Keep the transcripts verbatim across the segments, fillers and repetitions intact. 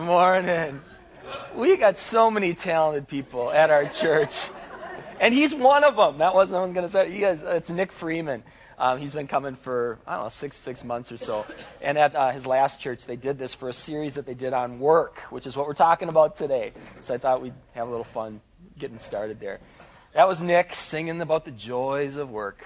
Good morning. We got so many talented people at our church. And he's one of them. That wasn't what I was going to say. He has, it's Nick Freeman. Um, he's been coming for, I don't know, six six months or so. And at uh, his last church, they did this for a series that they did on work, which is what we're talking about today. So I thought we'd have a little fun getting started there. That was Nick singing about the joys of work.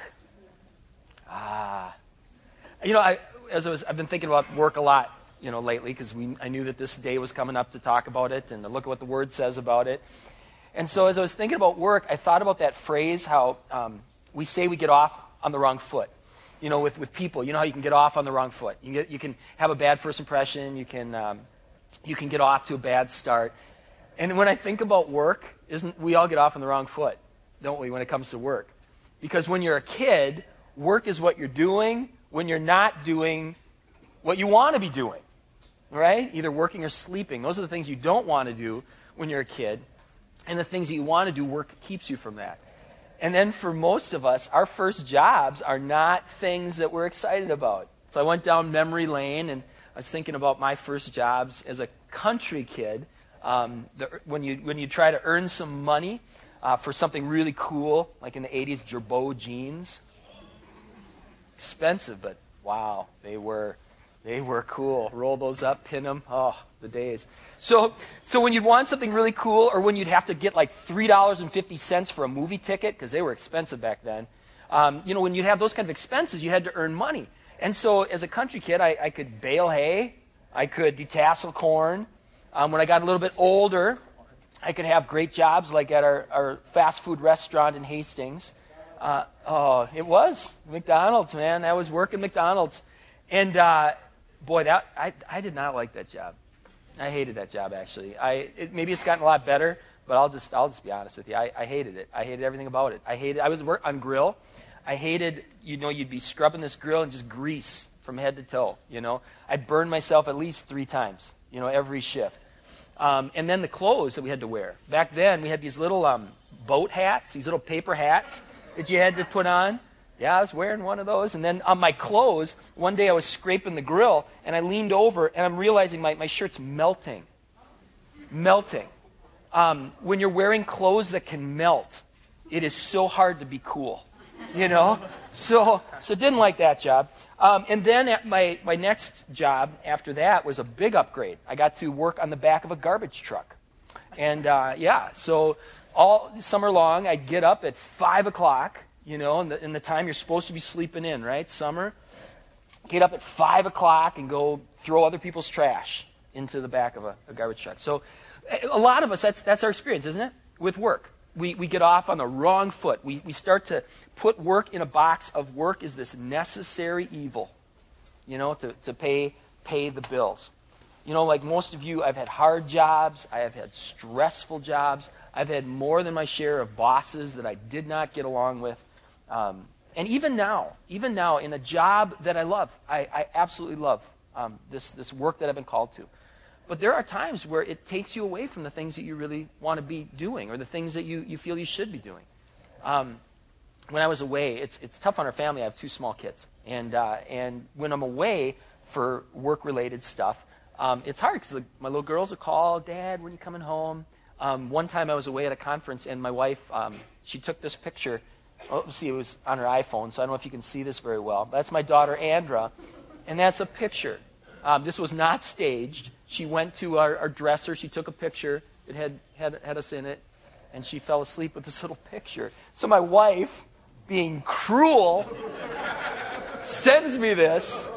Ah. You know, I, as I was, I've been thinking about work a lot, you know, lately, because we I knew that this day was coming up to talk about it and to look at what the Word says about it. And so as I was thinking about work, I thought about that phrase, how um, we say we get off on the wrong foot. You know, with, with people, you know how you can get off on the wrong foot. You can, get, you can have a bad first impression. You can um, you can get off to a bad start. And when I think about work, isn't we all get off on the wrong foot, don't we, when it comes to work? Because when you're a kid, work is what you're doing when you're not doing what you want to be doing, right? Either working or sleeping. Those are the things you don't want to do when you're a kid. And the things that you want to do, work keeps you from that. And then for most of us, our first jobs are not things that we're excited about. So I went down memory lane, and I was thinking about my first jobs as a country kid. Um, the, when you when you try to earn some money uh, for something really cool, like in the eighties, Girbaud jeans. Expensive, but wow, they were they were cool. Roll those up, pin them. Oh, the days. So, so when you'd want something really cool, or when you'd have to get like three dollars and fifty cents for a movie ticket, because they were expensive back then, um, you know, when you'd have those kind of expenses, you had to earn money. And so as a country kid, I, I could bale hay, I could detassel corn. Um, when I got a little bit older, I could have great jobs like at our, our fast food restaurant in Hastings. Uh, oh, it was McDonald's, man. I was working McDonald's. And uh, boy, that I, I did not like that job. I hated that job, actually. I it, maybe it's gotten a lot better, but I'll just I'll just be honest with you. I, I hated it. I hated everything about it. I hated. I was work on grill. I hated. You know, you'd be scrubbing this grill and just grease from head to toe. You know, I'd burn myself at least three times. You know, every shift. Um, and then the clothes that we had to wear. Back then, we had these little um, boat hats, these little paper hats that you had to put on. Yeah, I was wearing one of those. And then on my clothes, one day I was scraping the grill, and I leaned over, and I'm realizing my, my shirt's melting. Melting. Um, when you're wearing clothes that can melt, it is so hard to be cool. You know? So so didn't like that job. Um, and then at my, my next job after that was a big upgrade. I got to work on the back of a garbage truck. And, uh, yeah, so all summer long, I'd get up at five o'clock. You know, in the, in the time you're supposed to be sleeping in, right? Summer. Get up at five o'clock and go throw other people's trash into the back of a, a garbage truck. So a lot of us, that's that's our experience, isn't it? With work. We we get off on the wrong foot. We we start to put work in a box of work is this necessary evil, you know, to, to pay pay the bills. You know, like most of you, I've had hard jobs. I have had stressful jobs. I've had more than my share of bosses that I did not get along with. Um, and even now, even now, in a job that I love, I, I absolutely love um, this this work that I've been called to. But there are times where it takes you away from the things that you really want to be doing, or the things that you, you feel you should be doing. Um, when I was away, it's it's tough on our family. I have two small kids, and uh, and when I'm away for work-related stuff, um, it's hard because my little girls will call, "Dad, when are you coming home?" Um, one time I was away at a conference, and my wife, um, she took this picture. Oh, let's see, it was on her iPhone, so I don't know if you can see this very well. That's my daughter, Andra, and that's a picture. Um, this was not staged. She went to our, our dresser. She took a picture. It had, had had us in it, and she fell asleep with this little picture. So my wife, being cruel, sends me this,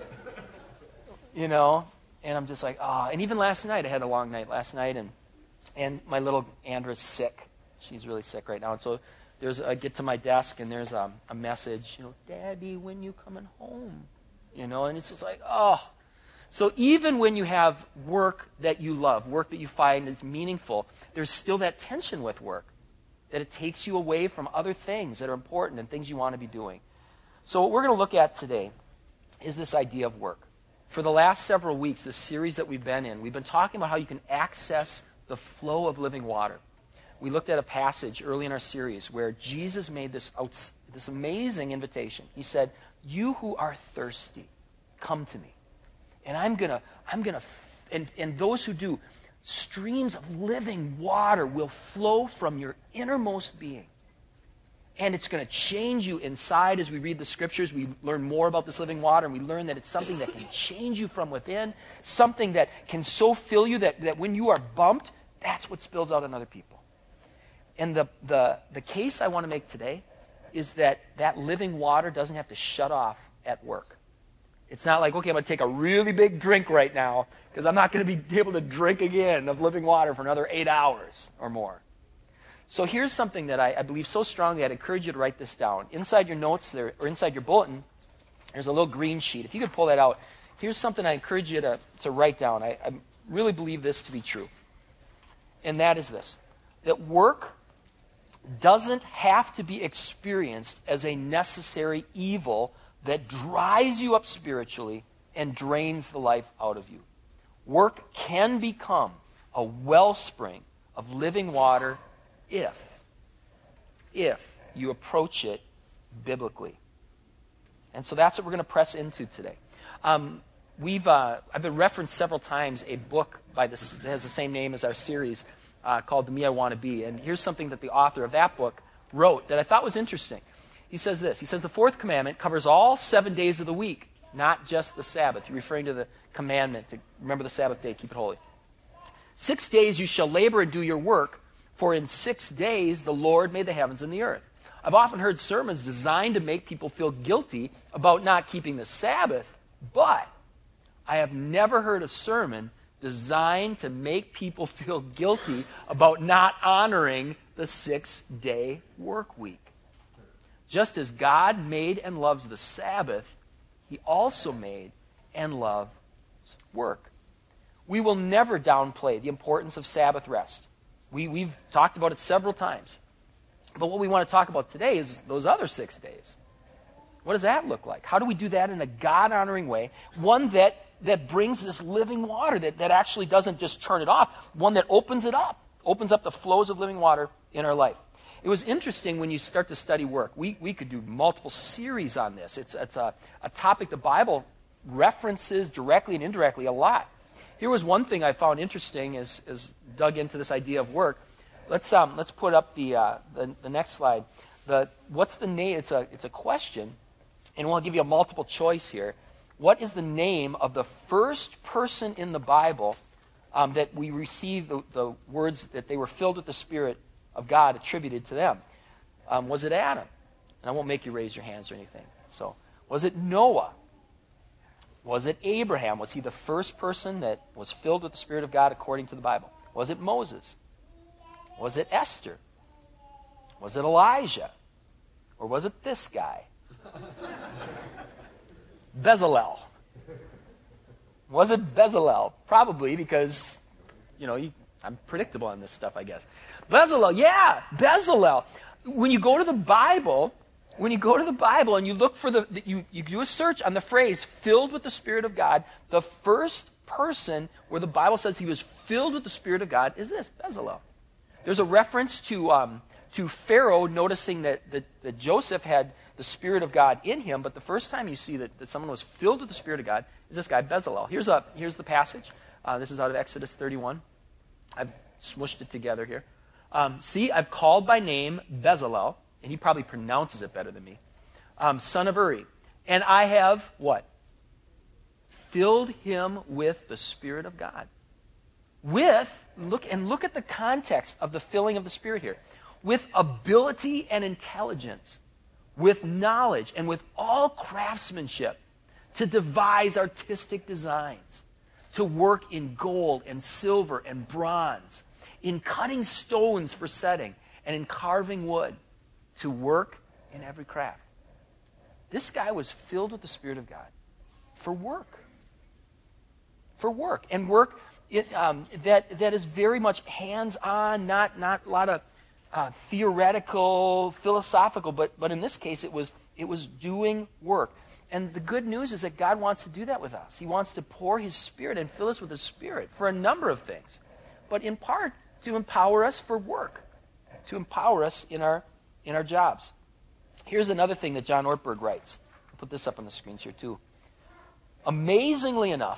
you know, and I'm just like, ah. Oh. And even last night, I had a long night last night, and and my little Andra's sick. She's really sick right now, and so there's I get to my desk, and there's um, a message, you know, "Daddy, when you coming home?" You know, and it's just like, oh. So even when you have work that you love, work that you find is meaningful, there's still that tension with work, that it takes you away from other things that are important and things you want to be doing. So what we're going to look at today is this idea of work. For the last several weeks, this series that we've been in, we've been talking about how you can access the flow of living water. We looked at a passage early in our series where Jesus made this, this amazing invitation. He said, "You who are thirsty, come to me. And I'm gonna, I'm gonna and, and those who do, streams of living water will flow from your innermost being. And it's going to change you inside as we read the scriptures. We learn more about this living water, and we learn that it's something that can change you from within, something that can so fill you that, that when you are bumped, that's what spills out on other people. And the, the, the case I want to make today is that that living water doesn't have to shut off at work. It's not like, okay, I'm going to take a really big drink right now because I'm not going to be able to drink again of living water for another eight hours or more. So here's something that I, I believe so strongly, I'd encourage you to write this down. Inside your notes there, or inside your bulletin, there's a little green sheet. If you could pull that out, here's something I encourage you to, to write down. I, I really believe this to be true. And that is this, that work doesn't have to be experienced as a necessary evil that dries you up spiritually and drains the life out of you. Work can become a wellspring of living water if, if you approach it biblically. And so that's what we're going to press into today. Um, we've uh, I've been referenced several times a book by this that has the same name as our series uh, called The Me I Want to Be. And here's something that the author of that book wrote that I thought was interesting. He says this. He says the fourth commandment covers all seven days of the week, not just the Sabbath. You're referring to the commandment to remember the Sabbath day, keep it holy. Six days you shall labor and do your work, for in six days the Lord made the heavens and the earth. I've often heard sermons designed to make people feel guilty about not keeping the Sabbath, but I have never heard a sermon designed to make people feel guilty about not honoring the six-day work week. Just as God made and loves the Sabbath, he also made and loves work. We will never downplay the importance of Sabbath rest. We, we've talked about it several times. But what we want to talk about today is those other six days. What does that look like? How do we do that in a God-honoring way? One that, that brings this living water, that, that actually doesn't just turn it off. One that opens it up, opens up the flows of living water in our life. It was interesting when you start to study work. We, we could do multiple series on this. It's, it's a, a topic the Bible references directly and indirectly a lot. Here was one thing I found interesting as, as dug into this idea of work. Let's um, let's put up the, uh, the the next slide. The what's the name? It's a it's a question, and we'll give you a multiple choice here. What is the name of the first person in the Bible um, that we receive the, the words that they were filled with the Spirit of God attributed to them? Um, was it Adam? And I won't make you raise your hands or anything. So was it Noah? Was it Abraham? Was he the first person that was filled with the Spirit of God according to the Bible? Was it Moses? Was it Esther? Was it Elijah? Or was it this guy? Bezalel. Was it Bezalel? Probably because, you know, you, I'm predictable on this stuff, I guess. Bezalel, yeah, Bezalel. When you go to the Bible... When you go to the Bible and you look for the, you, you do a search on the phrase filled with the Spirit of God, the first person where the Bible says he was filled with the Spirit of God is this, Bezalel. There's a reference to um, to Pharaoh noticing that, that, that Joseph had the Spirit of God in him, but the first time you see that, that someone was filled with the Spirit of God is this guy, Bezalel. Here's, a, here's the passage. Uh, this is out of Exodus thirty-one. I've smushed it together here. Um, See, I've called by name Bezalel, and he probably pronounces it better than me, um, son of Uri. And I have, what? Filled him with the Spirit of God. With, look, and look at the context of the filling of the Spirit here. With ability and intelligence, with knowledge, and with all craftsmanship, to devise artistic designs, to work in gold and silver and bronze, in cutting stones for setting, and in carving wood, to work in every craft. This guy was filled with the Spirit of God for work. For work. And work it, um, that, that is very much hands-on, not, not a lot of uh, theoretical, philosophical, but, but in this case it was, it was doing work. And the good news is that God wants to do that with us. He wants to pour His Spirit and fill us with His Spirit for a number of things. But in part, to empower us for work. To empower us in our in our jobs. Here's another thing that John Ortberg writes. I'll put this up on the screens here too. Amazingly enough,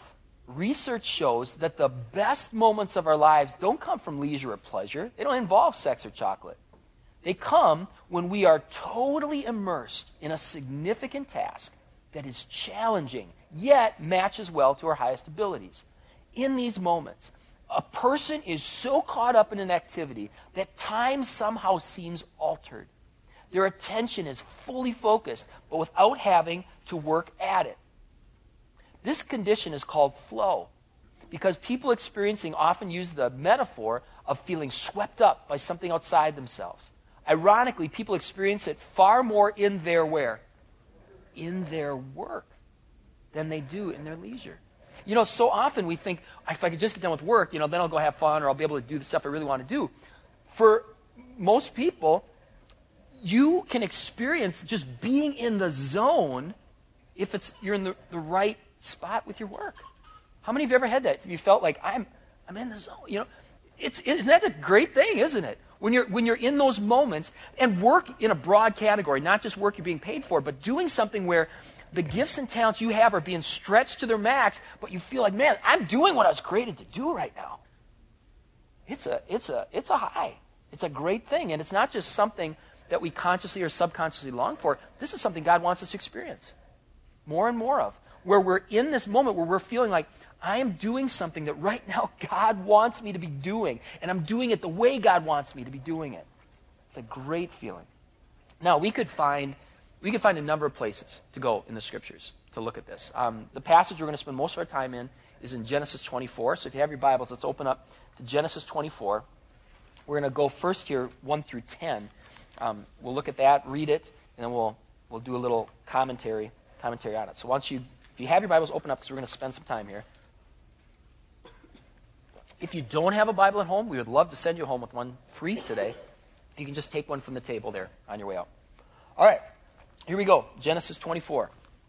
research shows that the best moments of our lives don't come from leisure or pleasure. They don't involve sex or chocolate. They come when we are totally immersed in a significant task that is challenging, yet matches well to our highest abilities. In these moments, a person is so caught up in an activity that time somehow seems altered. Their attention is fully focused, but without having to work at it. This condition is called flow, because people experiencing often use the metaphor of feeling swept up by something outside themselves. Ironically, people experience it far more in their where? In their work than they do in their leisure. You know, so often we think, if I could just get done with work, you know, then I'll go have fun or I'll be able to do the stuff I really want to do. For most people, you can experience just being in the zone if it's you're in the, the right spot with your work. How many of you ever had that? You felt like, I'm I'm in the zone, you know? It's isn't that a great thing, isn't it? When you're when you're in those moments, and work in a broad category, not just work you're being paid for, but doing something where the gifts and talents you have are being stretched to their max, but you feel like, man, I'm doing what I was created to do right now. It's a it's a it's a high. It's a great thing, and it's not just something that we consciously or subconsciously long for. This is something God wants us to experience more and more of, where we're in this moment where we're feeling like, I am doing something that right now God wants me to be doing, and I'm doing it the way God wants me to be doing it. It's a great feeling. Now, we could find we could find a number of places to go in the Scriptures to look at this. Um, the passage we're going to spend most of our time in is in Genesis twenty-four. So if you have your Bibles, let's open up to Genesis twenty-four. We're going to go first here, one through ten. Um, we'll look at that, read it, and then we'll we'll do a little commentary commentary on it. So why don't you, if you have your Bibles, open up, because we're going to spend some time here. If you don't have a Bible at home, we would love to send you home with one free today. You can just take one from the table there on your way out. All right, here we go. Genesis twenty-four.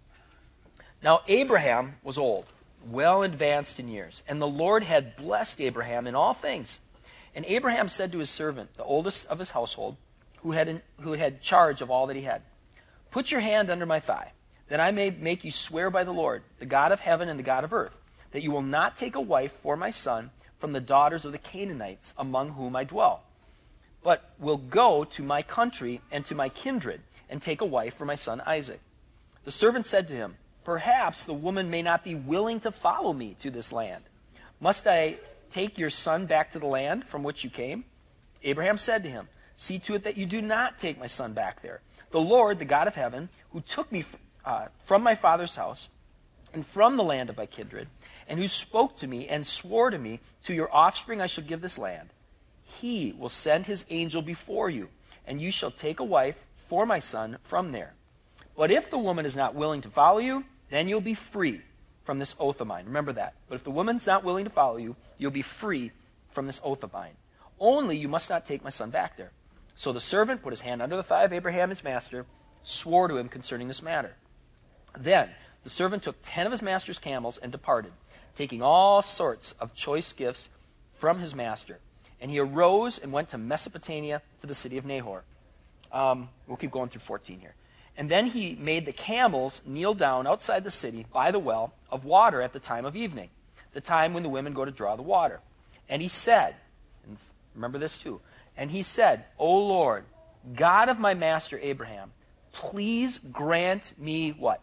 Now Abraham was old, well advanced in years, and the Lord had blessed Abraham in all things. And Abraham said to his servant, the oldest of his household, who had in, who had charge of all that he had, "Put your hand under my thigh, that I may make you swear by the Lord, the God of heaven and the God of earth, that you will not take a wife for my son from the daughters of the Canaanites among whom I dwell, but will go to my country and to my kindred, and take a wife for my son Isaac." The servant said to him, "Perhaps the woman may not be willing to follow me to this land. Must I take your son back to the land from which you came?" Abraham said to him, "See to it that you do not take my son back there. The Lord, the God of heaven, who took me uh, from my father's house and from the land of my kindred, and who spoke to me and swore to me, to your offspring I shall give this land, he will send his angel before you, and you shall take a wife for my son from there. But if the woman is not willing to follow you, then you'll be free from this oath of mine." Remember that. But if the woman's not willing to follow you, you'll be free from this oath of mine. Only you must not take my son back there. So the servant put his hand under the thigh of Abraham, his master, swore to him concerning this matter. Then the servant took ten of his master's camels and departed, taking all sorts of choice gifts from his master. And he arose and went to Mesopotamia, to the city of Nahor. Um, we'll keep going through fourteen here. And then he made the camels kneel down outside the city by the well of water at the time of evening, the time when the women go to draw the water. And he said, and remember this too, and he said, "O Lord, God of my master Abraham, please grant me" what?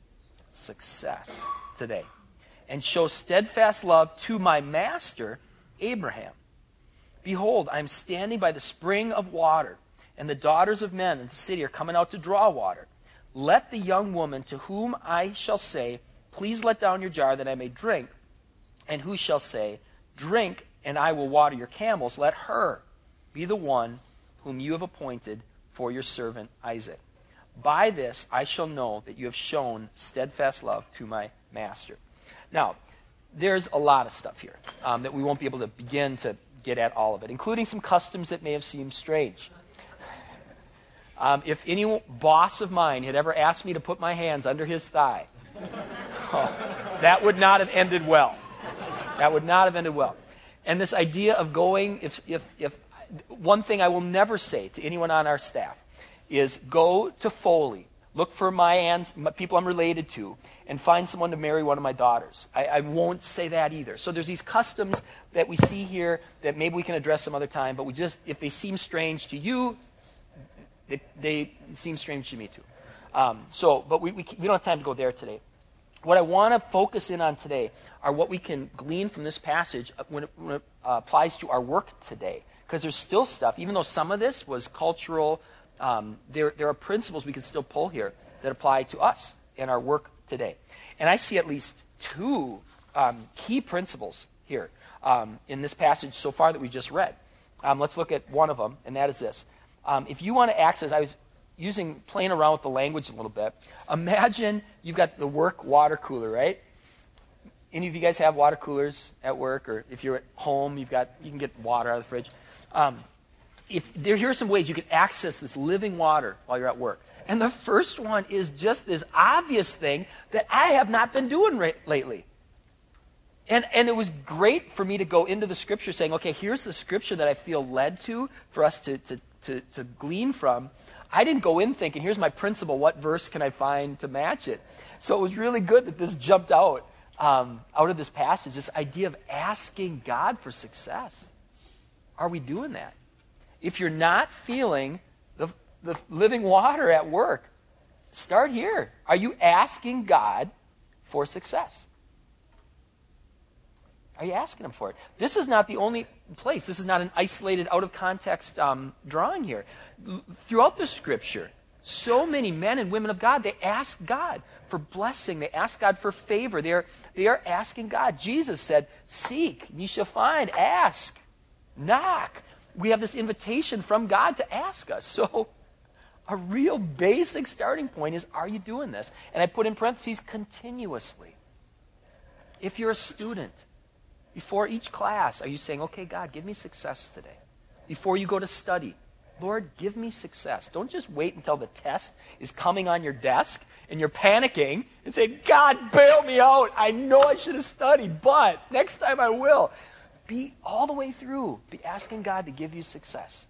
Success today. "And show steadfast love to my master Abraham. Behold, I am standing by the spring of water, and the daughters of men in the city are coming out to draw water. Let the young woman to whom I shall say, 'Please let down your jar that I may drink,' and who shall say, 'Drink, and I will water your camels,' let her be the one whom you have appointed for your servant Isaac. By this I shall know that you have shown steadfast love to my master." Now, there's a lot of stuff here um, that we won't be able to begin to get at all of it, including some customs that may have seemed strange. Um, if any boss of mine had ever asked me to put my hands under his thigh, oh, that would not have ended well. That would not have ended well. And this idea of going, if, if, if one thing I will never say to anyone on our staff is, go to Foley, look for my, aunt, my people I'm related to, and find someone to marry one of my daughters. I, I won't say that either. So there's these customs that we see here that maybe we can address some other time, but we just, if they seem strange to you, they, they seem strange to me too. Um, so, but we, we, we don't have time to go there today. What I want to focus in on today are what we can glean from this passage when it, when it uh, applies to our work today. Because there's still stuff, even though some of this was cultural, um, there, there are principles we can still pull here that apply to us in our work today. And I see at least two um, key principles here um, in this passage so far that we just read. Um, let's look at one of them, and that is this. Um, if you want to access, I was using, playing around with the language a little bit. Imagine you've got the work water cooler, right? Any of you guys have water coolers at work, or if you're at home, you've got, you can get water out of the fridge. Um, if there, here are some ways you can access this living water while you're at work. And the first one is just this obvious thing that I have not been doing ra- lately. And, and it was great for me to go into the scripture saying, okay, here's the scripture that I feel led to for us to, to, to, to glean from. I didn't go in thinking, here's my principle, what verse can I find to match it? So it was really good that this jumped out, um, out of this passage, this idea of asking God for success. Are we doing that? If you're not feeling the, the living water at work, start here. Are you asking God for success? Are you asking him for it? This is not the only place. This is not an isolated, out-of-context um, drawing here. L- throughout the Scripture, so many men and women of God, they ask God for blessing. They ask God for favor. They are, they are asking God. Jesus said, seek, ye shall find. Ask, knock. We have this invitation from God to ask us. So a real basic starting point is, are you doing this? And I put in parentheses, continuously. If you're a student, before each class, are you saying, okay, God, give me success today? Before you go to study, Lord, give me success. Don't just wait until the test is coming on your desk and you're panicking and say, God, bail me out. I know I should have studied, but next time I will. Be all the way through. Be asking God to give you success.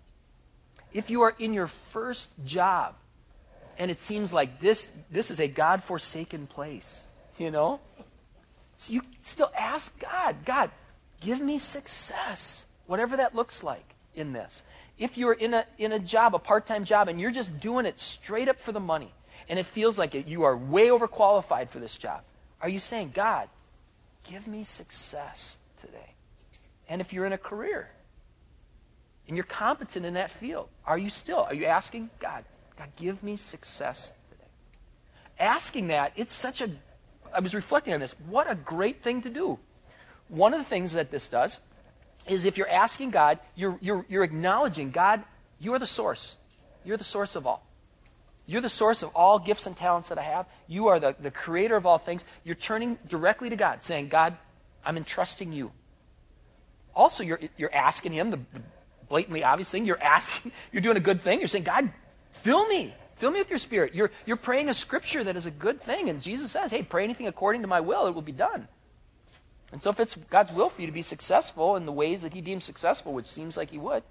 If you are in your first job and it seems like this, this is a God-forsaken place, you know, so you still ask God, God, give me success, whatever that looks like in this. If you're in a in a job, a part-time job, and you're just doing it straight up for the money, and it feels like it, you are way overqualified for this job, are you saying, God, give me success today? And if you're in a career, and you're competent in that field, are you still, are you asking, God, God, give me success today? Asking that, it's such a I was reflecting on this. What a great thing to do. One of the things that this does is if you're asking God, you're, you're, you're acknowledging, God, you are the source. You're the source of all. You're the source of all gifts and talents that I have. You are the, the creator of all things. You're turning directly to God, saying, God, I'm entrusting you. Also, you're, you're asking him, the, the blatantly obvious thing, you're asking, you're doing a good thing. You're saying, God, fill me. Fill me with your Spirit. You're, you're praying a scripture that is a good thing. And Jesus says, hey, pray anything according to my will, it will be done. And so if it's God's will for you to be successful in the ways that he deems successful, which seems like he would,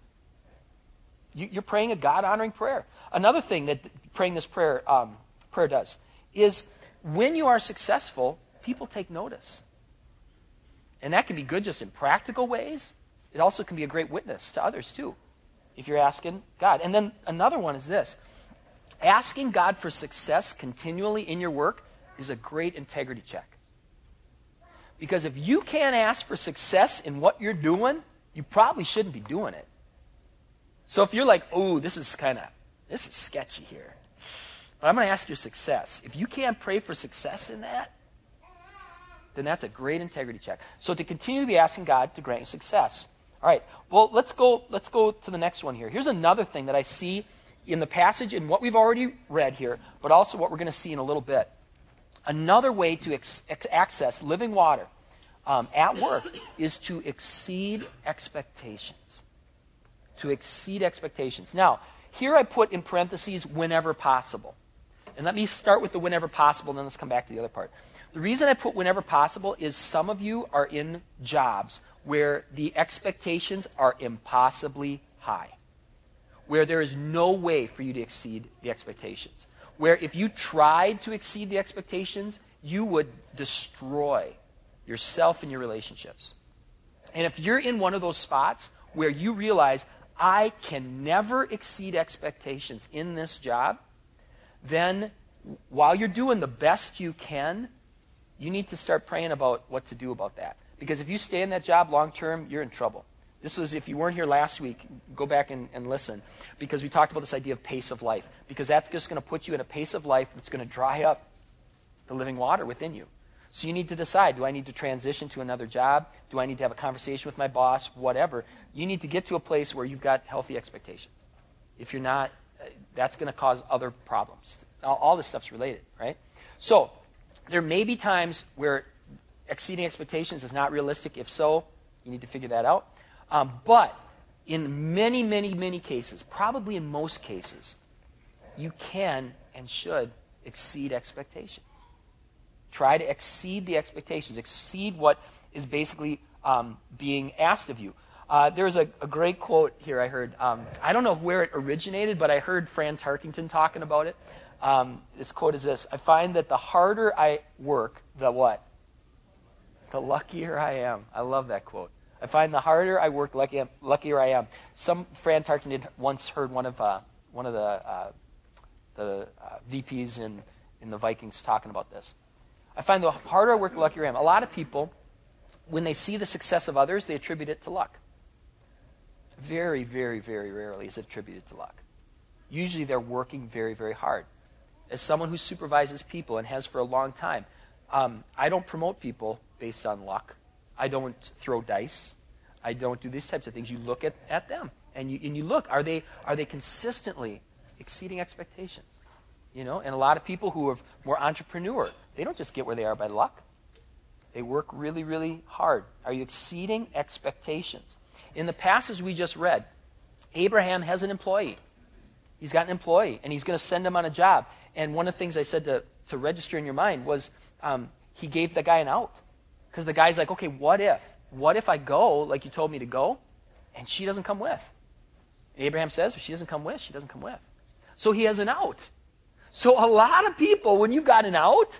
you, you're praying a God-honoring prayer. Another thing that praying this prayer, um, prayer does is when you are successful, people take notice. And that can be good just in practical ways. It also can be a great witness to others too, if you're asking God. And then another one is this. Asking God for success continually in your work is a great integrity check. Because if you can't ask for success in what you're doing, you probably shouldn't be doing it. So if you're like, oh, this is kind of, this is sketchy here, but I'm going to ask your success. If you can't pray for success in that, then that's a great integrity check. So to continue to be asking God to grant you success. All right, well, let's go, let's go to the next one here. Here's another thing that I see in the passage and what we've already read here, but also what we're going to see in a little bit. Another way to ex- ex- access living water um, at work is to exceed expectations. To exceed expectations. Now, here I put in parentheses, whenever possible. And let me start with the whenever possible, and then let's come back to the other part. The reason I put whenever possible is some of you are in jobs where the expectations are impossibly high, where there is no way for you to exceed the expectations, where if you tried to exceed the expectations, you would destroy yourself and your relationships. And if you're in one of those spots where you realize, I can never exceed expectations in this job, then while you're doing the best you can, you need to start praying about what to do about that. Because if you stay in that job long term, you're in trouble. This was, if you weren't here last week, go back and, and listen. Because we talked about this idea of pace of life. Because that's just going to put you in a pace of life that's going to dry up the living water within you. So you need to decide, do I need to transition to another job? Do I need to have a conversation with my boss? Whatever. You need to get to a place where you've got healthy expectations. If you're not, that's going to cause other problems. All, all this stuff's related, right? So there may be times where exceeding expectations is not realistic. If so, you need to figure that out. Um, but in many, many, many cases, probably in most cases, you can and should exceed expectations. Try to exceed the expectations, exceed what is basically um, being asked of you. Uh, there's a, a great quote here I heard. Um, I don't know where it originated, but I heard Fran Tarkington talking about it. Um, this quote is this: I find that the harder I work, the what? The luckier I am. I love that quote. I find the harder I work, lucky, luckier I am. Some Fran Tarkington once heard one of uh, one of the uh, the uh, V Ps in in the Vikings talking about this. I find the harder I work, the luckier I am. A lot of people, when they see the success of others, they attribute it to luck. Very, very, very rarely is it attributed to luck. Usually they're working very, very hard. As someone who supervises people and has for a long time, um, I don't promote people based on luck. I don't throw dice. I don't do these types of things. You look at, at them, and you, and you look, are they, are they consistently exceeding expectations? You know, and a lot of people who are more entrepreneur, they don't just get where they are by luck. They work really, really hard. Are you exceeding expectations? In the passage we just read, Abraham has an employee. He's got an employee, and he's going to send him on a job. And one of the things I said to, to register in your mind was um, he gave the guy an out. Because the guy's like, okay, what if? What if I go like you told me to go, and she doesn't come with? And Abraham says, if she doesn't come with, she doesn't come with. So he has an out. So a lot of people, when you've got an out,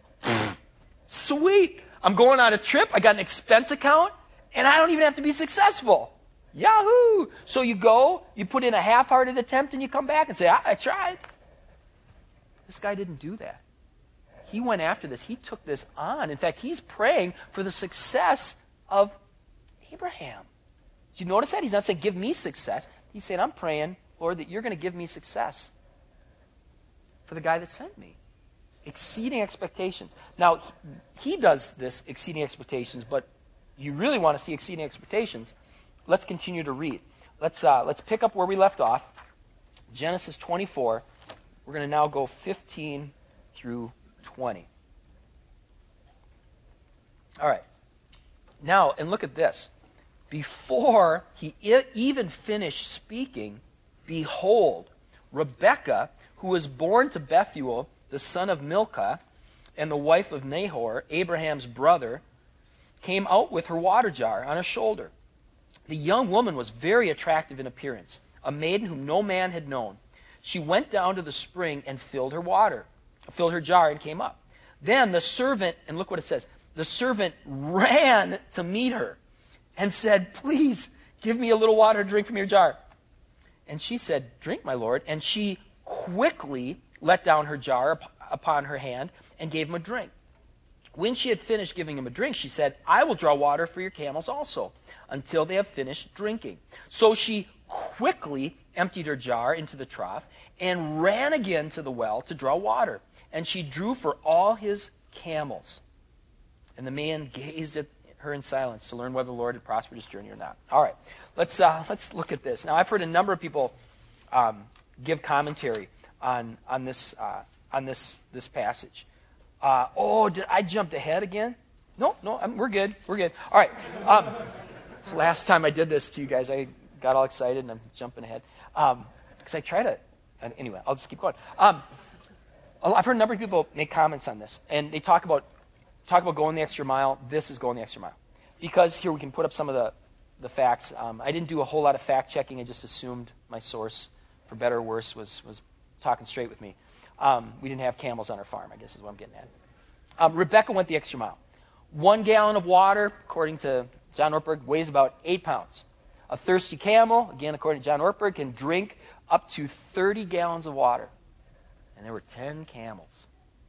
sweet, I'm going on a trip, I got an expense account, and I don't even have to be successful. Yahoo! So you go, you put in a half-hearted attempt, and you come back and say, I, I tried. This guy didn't do that. He went after this. He took this on. In fact, he's praying for the success of Abraham. Did you notice that? He's not saying, give me success. He's saying, I'm praying, Lord, that you're going to give me success for the guy that sent me. Exceeding expectations. Now, he does this exceeding expectations, but you really want to see exceeding expectations. Let's continue to read. Let's uh, let's pick up where we left off. Genesis twenty-four. We're going to now go fifteen through twenty. All right. Now, and look at this. Before he e- even finished speaking, behold, Rebekah, who was born to Bethuel, the son of Milcah, and the wife of Nahor, Abraham's brother, came out with her water jar on her shoulder. The young woman was very attractive in appearance, a maiden whom no man had known. She went down to the spring and filled her water, filled her jar and came up. Then the servant, and look what it says, the servant ran to meet her and said, please give me a little water to drink from your jar. And she said, drink, my lord. And she quickly let down her jar up, upon her hand and gave him a drink. When she had finished giving him a drink, she said, I will draw water for your camels also, until they have finished drinking. So she quickly emptied her jar into the trough and ran again to the well to draw water. And she drew for all his camels. And the man gazed at her in silence to learn whether the Lord had prospered his journey or not. All right, let's uh, let's look at this. Now, I've heard a number of people um, give commentary on on this uh, on this this passage. Uh, oh, did I jumped ahead again? No, no, I'm, we're good. We're good. All right. Um, last time I did this to you guys, I got all excited and I'm jumping ahead because um, I try to. And anyway, I'll just keep going. Um, I've heard a number of people make comments on this, and they talk about talk about going the extra mile. This is going the extra mile because here we can put up some of the the facts. Um, I didn't do a whole lot of fact checking. I just assumed my source, for better or worse, was was talking straight with me. Um, we didn't have camels on our farm, I guess is what I'm getting at. Um, Rebecca went the extra mile. One gallon of water, according to John Ortberg, weighs about eight pounds. A thirsty camel, again, according to John Ortberg, can drink up to thirty gallons of water. And there were ten camels.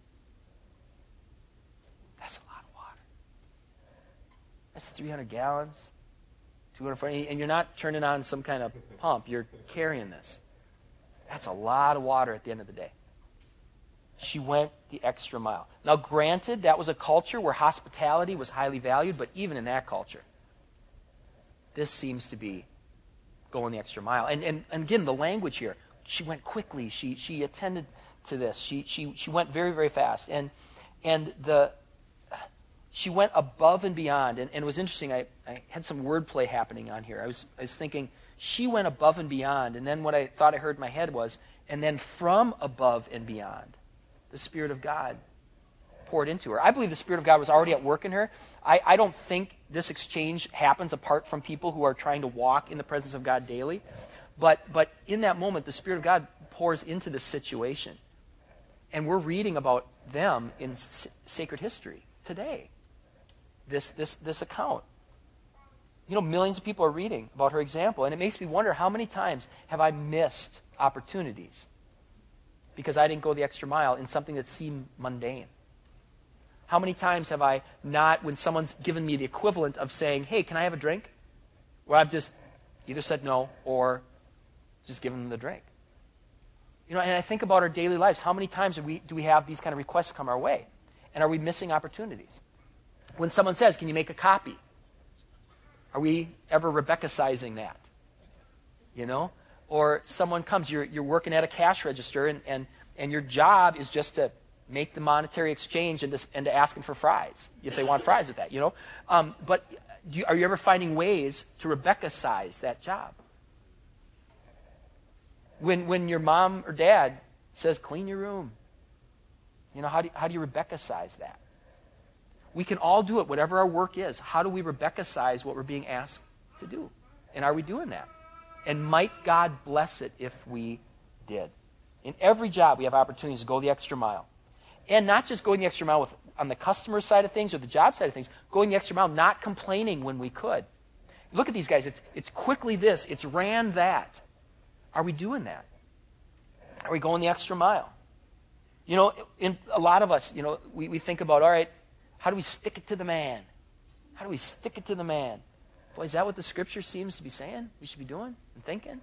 That's a lot of water. That's three hundred gallons, two hundred forty, and you're not turning on some kind of pump. You're carrying this. That's a lot of water at the end of the day. She went the extra mile. Now, granted, that was a culture where hospitality was highly valued, but even in that culture, this seems to be going the extra mile. And, and, and again, the language here, she went quickly. She she attended to this. She she she went very, very fast. And and the she went above and beyond. And, and it was interesting. I, I had some wordplay happening on here. I was I was thinking, she went above and beyond. And then what I thought I heard in my head was, and then from above and beyond, the Spirit of God poured into her. I believe the Spirit of God was already at work in her. I, I don't think this exchange happens apart from people who are trying to walk in the presence of God daily. But but in that moment, the Spirit of God pours into this situation. And we're reading about them in s- sacred history today. This, this, this account. You know, millions of people are reading about her example. And it makes me wonder, how many times have I missed opportunities because I didn't go the extra mile in something that seemed mundane? How many times have I not, when someone's given me the equivalent of saying, hey, can I have a drink? Well, I've just either said no or just given them the drink. You know, and I think about our daily lives. How many times do we, do we have these kind of requests come our way? And are we missing opportunities? When someone says, can you make a copy? Are we ever Rebecca-sizing that? You know? Or someone comes, you're, you're working at a cash register, and, and, and your job is just to make the monetary exchange and to, and to ask them for fries, if they want fries with that, you know? Um, but do you, are you ever finding ways to Rebecca-size that job? When when your mom or dad says, clean your room, you know, how do, how do you Rebecca-size that? We can all do it, whatever our work is. How do we Rebecca-size what we're being asked to do? And are we doing that? And might God bless it if we did. In every job, we have opportunities to go the extra mile. And not just going the extra mile with, on the customer side of things or the job side of things, going the extra mile, not complaining when we could. Look at these guys. It's, it's quickly this. It's ran that. Are we doing that? Are we going the extra mile? You know, in a lot of us, you know, we, we think about, all right, how do we stick it to the man? How do we stick it to the man? Boy, is that what the Scripture seems to be saying we should be doing and thinking?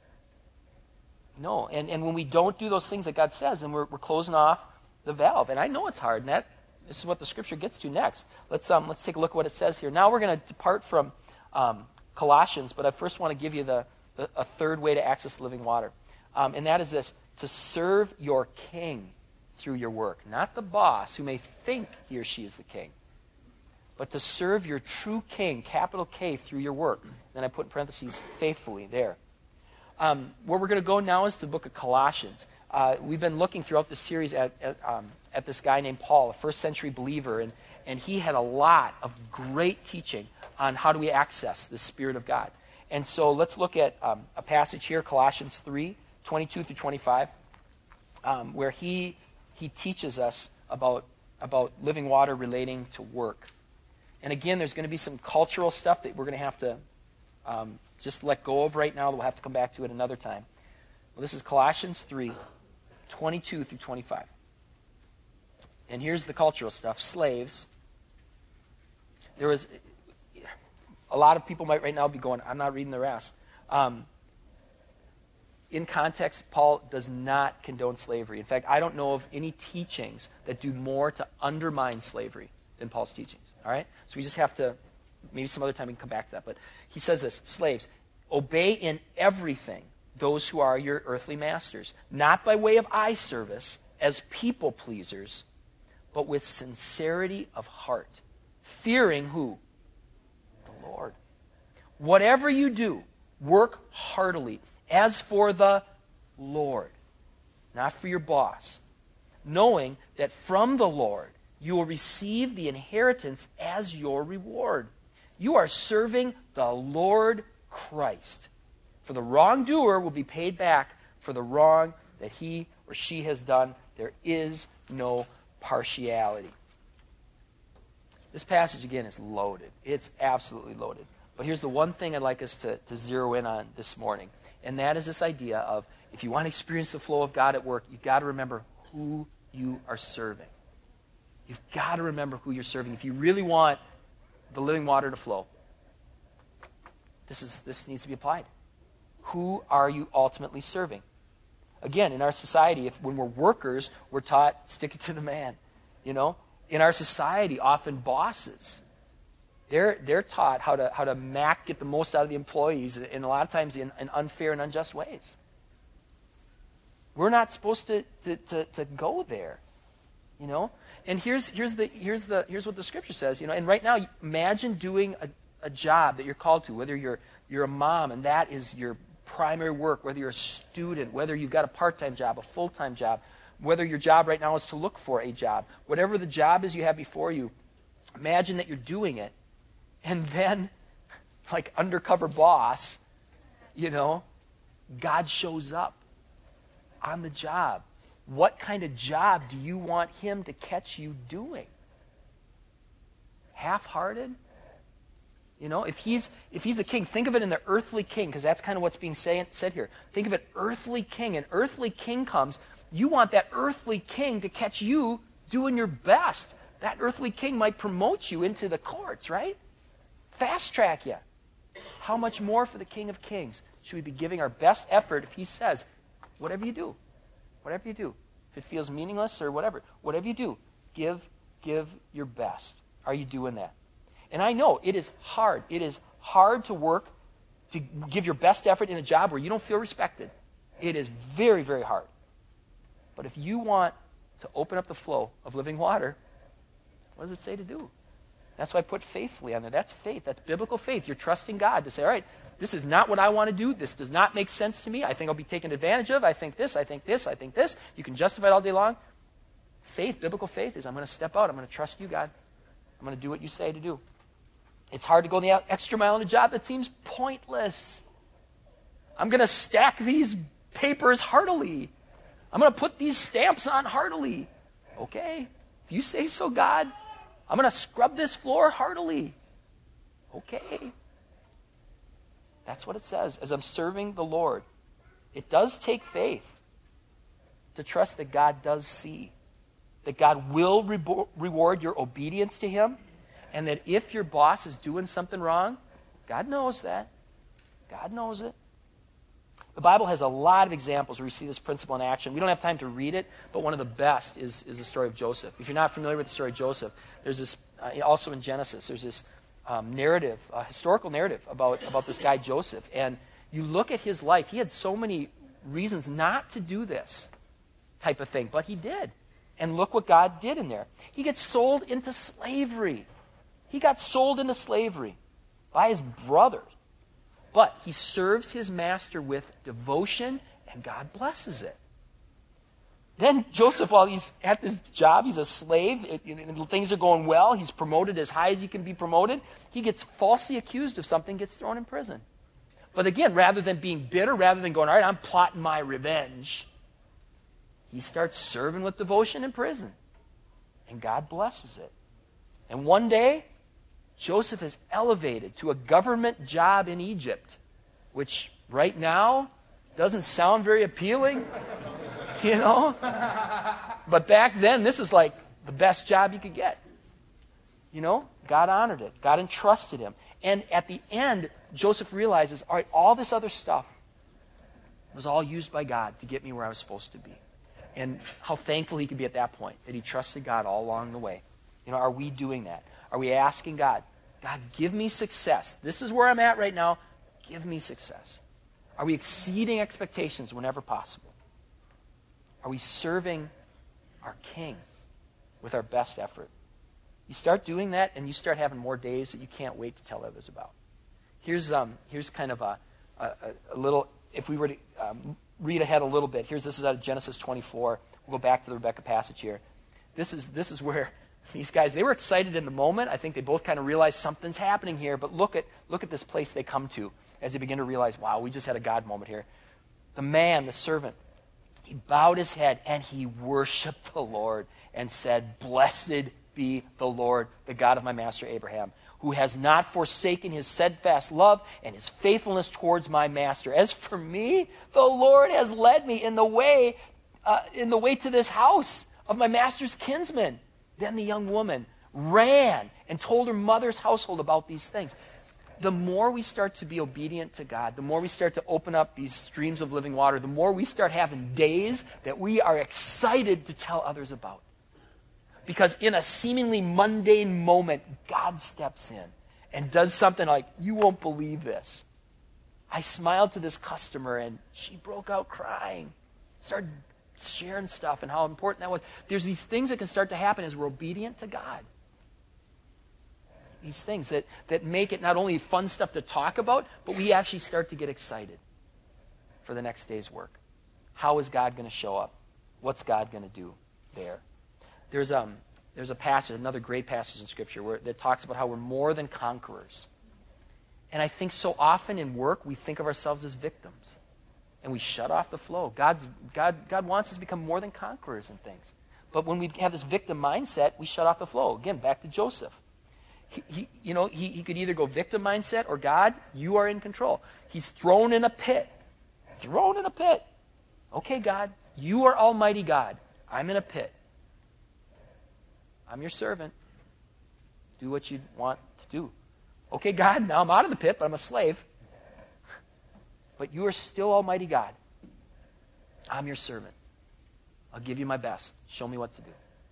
No. And, and when we don't do those things that God says, then we're, we're closing off the valve. And I know it's hard, and that this is what the Scripture gets to next. Let's um let's take a look at what it says here. Now we're going to depart from um, Colossians, but I first want to give you the, the a third way to access living water, um, and that is this: to serve your king through your work, not the boss who may think he or she is the king, but to serve your true king, capital K, through your work. Then I put in parentheses, faithfully there. Um, where we're going to go now is to the book of Colossians. Uh, we've been looking throughout this series at, at, um, at this guy named Paul, a first century believer, and, and he had a lot of great teaching on how do we access the Spirit of God. And so let's look at um, a passage here, Colossians three, twenty-two through twenty-five, um, where he he teaches us about, about living water relating to work. And again, there's going to be some cultural stuff that we're going to have to um, just let go of right now that we'll have to come back to at another time. Well, this is Colossians three, twenty-two through twenty-five. And here's the cultural stuff. Slaves. There was, a lot of people might right now be going, I'm not reading the rest. Um, in context, Paul does not condone slavery. In fact, I don't know of any teachings that do more to undermine slavery than Paul's teachings. All right? So we just have to, maybe some other time we can come back to that. But he says this: slaves, obey in everything those who are your earthly masters, not by way of eye service as people pleasers, but with sincerity of heart, fearing who? The Lord. Whatever you do, work heartily, as for the Lord, not for your boss, knowing that from the Lord you will receive the inheritance as your reward. You are serving the Lord Christ. For the wrongdoer will be paid back for the wrong that he or she has done. There is no partiality. This passage, again, is loaded. It's absolutely loaded. But here's the one thing I'd like us to, to zero in on this morning, and that is this idea of if you want to experience the flow of God at work, you've got to remember who you are serving. You've got to remember who you're serving. If you really want the living water to flow, this is this needs to be applied. Who are you ultimately serving? Again, in our society, if when we're workers, we're taught stick it to the man, you know? In our society, often bosses, they're they're taught how to how to mac get the most out of the employees, and a lot of times in, in unfair and unjust ways. We're not supposed to, to, to, to go there, you know. And here's here's the here's the here's what the scripture says, you know. And right now, imagine doing a, a job that you're called to, whether you're you're a mom and that is your primary work, whether you're a student, whether you've got a part-time job, a full-time job. Whether your job right now is to look for a job, whatever the job is you have before you, imagine that you're doing it. And then, like undercover boss, you know, God shows up on the job. What kind of job do you want him to catch you doing? Half-hearted? You know, if he's if he's a king, think of it in the earthly king, because that's kind of what's being say, said here. Think of it, earthly king. An earthly king comes. You want that earthly king to catch you doing your best. That earthly king might promote you into the courts, right? Fast track you. How much more for the King of Kings should we be giving our best effort if he says, whatever you do, whatever you do, if it feels meaningless or whatever, whatever you do, give, give your best. Are you doing that? And I know it is hard. It is hard to work, to give your best effort in a job where you don't feel respected. It is very, very hard. But if you want to open up the flow of living water, what does it say to do? That's why I put faithfully on there. That's faith. That's biblical faith. You're trusting God to say, all right, this is not what I want to do. This does not make sense to me. I think I'll be taken advantage of. I think this, I think this, I think this. You can justify it all day long. Faith, biblical faith is I'm going to step out. I'm going to trust you, God. I'm going to do what you say to do. It's hard to go the extra mile in a job that seems pointless. I'm going to stack these papers heartily. I'm going to put these stamps on heartily. Okay, if you say so, God. I'm going to scrub this floor heartily. Okay. That's what it says. As I'm serving the Lord, it does take faith to trust that God does see, that God will re- reward your obedience to him, and that if your boss is doing something wrong, God knows that. God knows it. The Bible has a lot of examples where we see this principle in action. We don't have time to read it, but one of the best is, is the story of Joseph. If you're not familiar with the story of Joseph, there's this, uh, also in Genesis, there's this um, narrative, a historical narrative about, about this guy Joseph. And you look at his life, he had so many reasons not to do this type of thing, but he did. And look what God did in there. He gets sold into slavery. He got sold into slavery by his brothers. But he serves his master with devotion, and God blesses it. Then Joseph, while he's at this job, he's a slave, and things are going well, he's promoted as high as he can be promoted, he gets falsely accused of something, gets thrown in prison. But again, rather than being bitter, rather than going, all right, I'm plotting my revenge, he starts serving with devotion in prison. And God blesses it. And one day, Joseph is elevated to a government job in Egypt, which right now doesn't sound very appealing, you know? But back then, this is like the best job you could get. You know, God honored it. God entrusted him. And at the end, Joseph realizes, all right, all this other stuff was all used by God to get me where I was supposed to be. And how thankful he could be at that point, that he trusted God all along the way. You know, are we doing that? Are we asking God, God, give me success. This is where I'm at right now. Give me success. Are we exceeding expectations whenever possible? Are we serving our King with our best effort? You start doing that, and you start having more days that you can't wait to tell others about. Here's um, here's kind of a, a, a little, if we were to um, read ahead a little bit, here's this is out of Genesis twenty-four. We'll go back to the Rebekah passage here. This is this is where these guys, they were excited in the moment. I think they both kind of realized something's happening here. But look at look at this place they come to as they begin to realize, wow, we just had a God moment here. The man, the servant, he bowed his head and he worshiped the Lord and said, blessed be the Lord, the God of my master Abraham, who has not forsaken his steadfast love and his faithfulness towards my master. As for me, the Lord has led me in the way, uh, in the way to this house of my master's kinsman. Then the young woman ran and told her mother's household about these things. The more we start to be obedient to God, the more we start to open up these streams of living water, the more we start having days that we are excited to tell others about. Because in a seemingly mundane moment, God steps in and does something like, you won't believe this. I smiled to this customer and she broke out crying, started sharing stuff and how important that was. There's these things that can start to happen as we're obedient to God. These things that, that make it not only fun stuff to talk about, but we actually start to get excited for the next day's work. How is God going to show up? What's God going to do there? There's, um, there's a passage, another great passage in Scripture where, that talks about how we're more than conquerors. And I think so often in work, we think of ourselves as victims. And we shut off the flow. God's, God, God wants us to become more than conquerors in things. But when we have this victim mindset, we shut off the flow. Again, back to Joseph. He, he, you know, he, he could either go victim mindset or God, you are in control. He's thrown in a pit. Thrown in a pit. Okay, God, you are Almighty God. I'm in a pit. I'm your servant. Do what you want to do. Okay, God, now I'm out of the pit, but I'm a slave. But you are still Almighty God. I'm your servant. I'll give you my best. Show me what to do.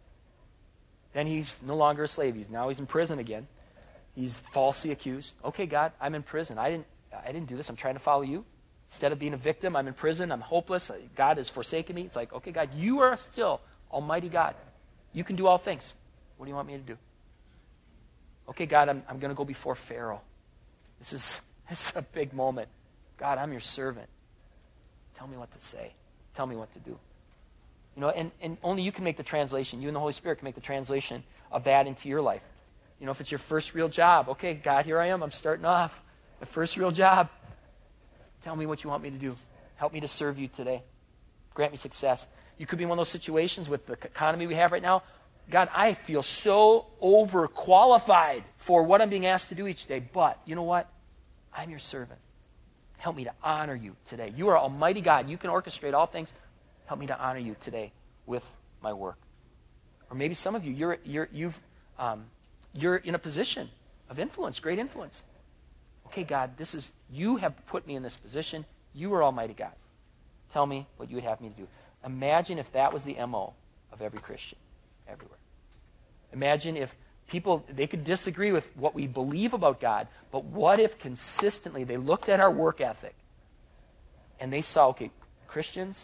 Then he's no longer a slave. He's now he's in prison again. He's falsely accused. Okay, God, I'm in prison. I didn't I didn't do this. I'm trying to follow you. Instead of being a victim, I'm in prison. I'm hopeless. God has forsaken me. It's like, okay, God, you are still Almighty God. You can do all things. What do you want me to do? Okay, God, I'm I'm going to go before Pharaoh. This is this is a big moment. God, I'm your servant. Tell me what to say. Tell me what to do. You know, and, and only you can make the translation. You and the Holy Spirit can make the translation of that into your life. You know, if it's your first real job, okay, God, here I am. I'm starting off. My first real job. Tell me what you want me to do. Help me to serve you today. Grant me success. You could be in one of those situations with the economy we have right now. God, I feel so overqualified for what I'm being asked to do each day. But you know what? I'm your servant. Help me to honor you today. You are Almighty God. You can orchestrate all things. Help me to honor you today with my work. Or maybe some of you, you're you're you've um, you're in a position of influence, great influence. Okay, God, this is you have put me in this position. You are Almighty God. Tell me what you would have me to do. Imagine if that was the M O of every Christian everywhere. Imagine if people, they could disagree with what we believe about God, but what if consistently they looked at our work ethic and they saw, okay, Christians,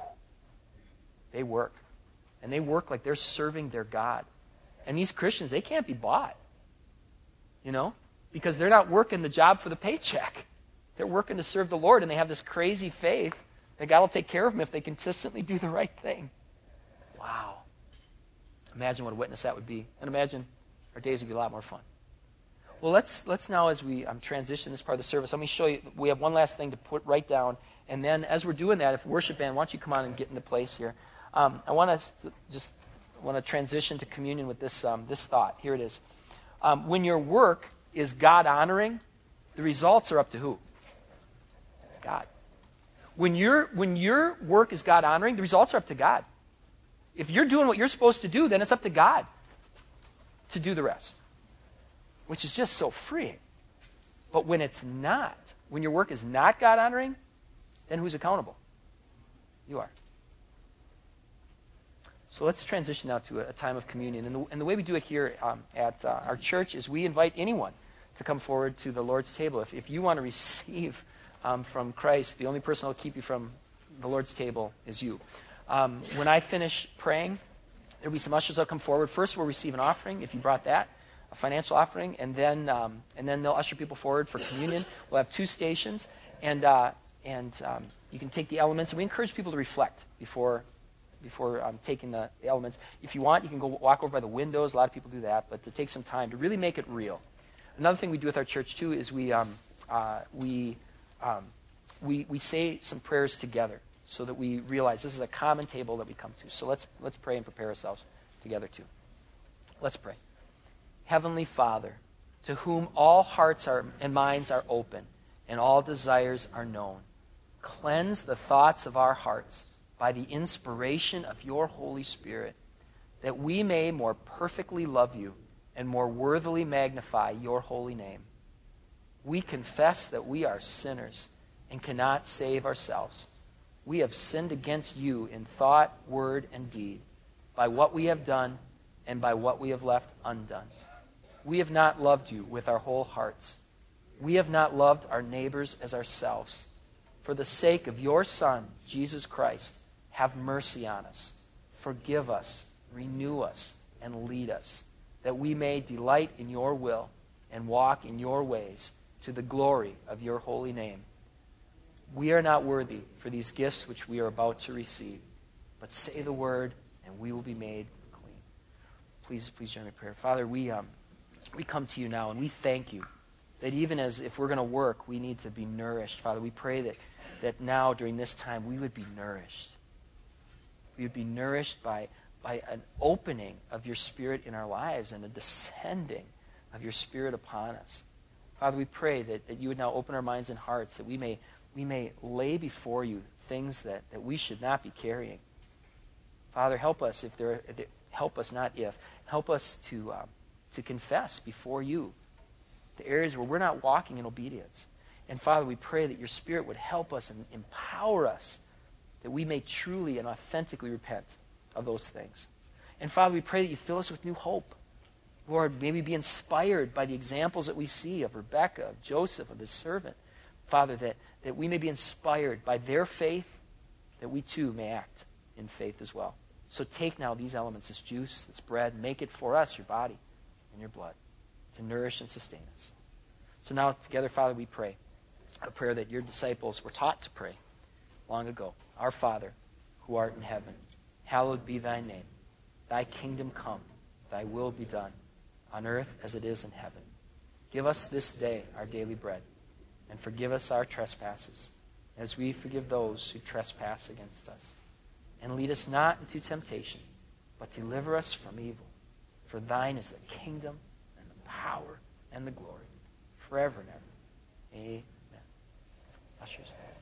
they work. And they work like they're serving their God. And these Christians, they can't be bought. You know? Because they're not working the job for the paycheck. They're working to serve the Lord, and they have this crazy faith that God will take care of them if they consistently do the right thing. Wow. Imagine what a witness that would be. And imagine our days would be a lot more fun. Well, let's let's now, as we um, transition this part of the service, let me show you, we have one last thing to put right down. And then as we're doing that, if worship band, why don't you come on and get into place here. Um, I want to just want to transition to communion with this um, this thought. Here it is. Um, when your work is God-honoring, the results are up to who? God. When your when your work is God-honoring, the results are up to God. If you're doing what you're supposed to do, then it's up to God to do the rest, which is just so freeing. But when it's not, when your work is not God-honoring, then who's accountable? You are. So let's transition now to a, a time of communion. And the, and the way we do it here um, at uh, our church is we invite anyone to come forward to the Lord's table. If, if you want to receive um, from Christ, the only person who will keep you from the Lord's table is you. Um, when I finish praying, there will be some ushers that will come forward. First, we'll receive an offering, if you brought that, a financial offering, and then um, and then they'll usher people forward for communion. We'll have two stations, and uh, and um, you can take the elements. And we encourage people to reflect before before um, taking the, the elements. If you want, you can go walk over by the windows. A lot of people do that, but to take some time to really make it real. Another thing we do with our church too is we um, uh, we um, we we say some prayers together, so that we realize this is a common table that we come to. So let's let's pray and prepare ourselves together too. Let's pray. Heavenly Father, to whom all hearts are, and minds are open, and all desires are known, cleanse the thoughts of our hearts by the inspiration of your Holy Spirit, that we may more perfectly love you and more worthily magnify your holy name. We confess that we are sinners and cannot save ourselves. We have sinned against you in thought, word, and deed, by what we have done and by what we have left undone. We have not loved you with our whole hearts. We have not loved our neighbors as ourselves. For the sake of your Son, Jesus Christ, have mercy on us. Forgive us, renew us, and lead us, that we may delight in your will and walk in your ways to the glory of your holy name. We are not worthy for these gifts which we are about to receive, but say the word and we will be made clean. Please, please join me in prayer. Father, we, um, we come to you now and we thank you that even as if we're going to work, we need to be nourished. Father, we pray that, that now during this time we would be nourished. We would be nourished by, by an opening of your Spirit in our lives and a descending of your Spirit upon us. Father, we pray that, that you would now open our minds and hearts, that we may, we may lay before you things that, that we should not be carrying. Father, help us if there, if there help us not if, help us to um, to confess before you the areas where we're not walking in obedience. And Father, we pray that your Spirit would help us and empower us, that we may truly and authentically repent of those things. And Father, we pray that you fill us with new hope. Lord, may we be inspired by the examples that we see of Rebekah, of Joseph, of this servant. Father, that, that we may be inspired by their faith, that we too may act in faith as well. So take now these elements, this juice, this bread, make it for us, your body and your blood, to nourish and sustain us. So now together, Father, we pray a prayer that your disciples were taught to pray long ago. Our Father, who art in heaven, hallowed be thy name. Thy kingdom come, thy will be done, on earth as it is in heaven. Give us this day our daily bread, and forgive us our trespasses, as we forgive those who trespass against us. And lead us not into temptation, but deliver us from evil. For thine is the kingdom, and the power, and the glory, forever and ever. Amen. Ushers.